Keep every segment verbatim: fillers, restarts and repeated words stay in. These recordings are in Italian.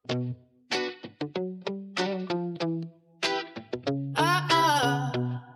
Ah, ah.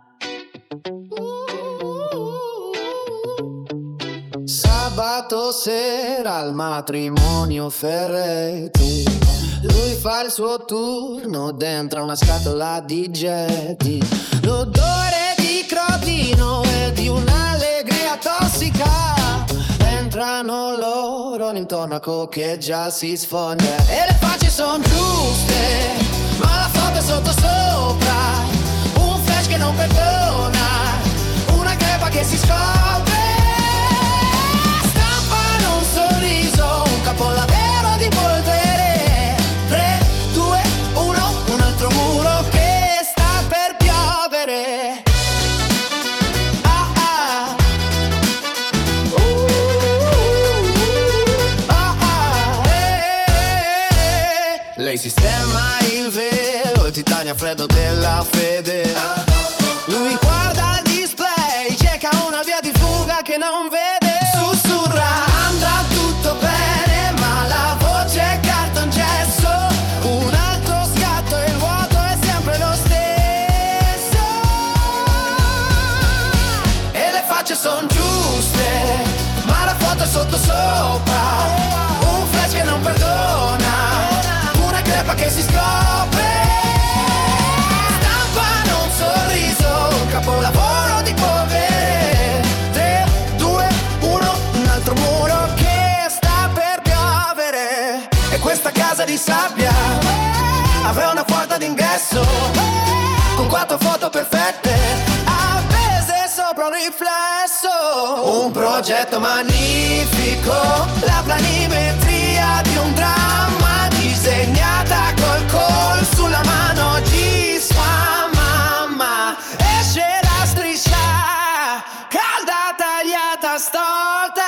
Uh. Sabato sera al matrimonio Ferretti, lui fa il suo turno dentro una scatola di getti. L'odore di crodino e di un'allegria tossica. Entrano loro all'intonaco che già si sfoglia e le facce son giuste, ma la foto è sotto sopra. Un flash che non perdona, una crepa che si scopre. Stampano un sorriso, un capolavoro di polvere. Tre, due, uno, un altro muro che sta per piovere. Ah ah. Uh, ah ah. Eh, eh, eh. Lei sistema il velo, il titanio freddo della fede. Lui guarda il display, cerca una via di fuga che non vede. Sussurra, andrà tutto bene, ma la voce è cartongesso. Un altro scatto e il vuoto è sempre lo stesso. E le facce son giuste, ma la foto è sotto sopra. Un flash che non perdona, una crepa che si scopre. Stampano un sorriso, un capolavoro di polvere. Tre, due, uno, un altro muro che sta per piovere. E questa casa di sabbia aveva una porta d'ingresso con quattro foto perfette appese sopra un riflesso. Un progetto magnifico, la planimetria di un dramma disegnata col col sulla mano. Oggi sfama, esce la striscia calda tagliata storta.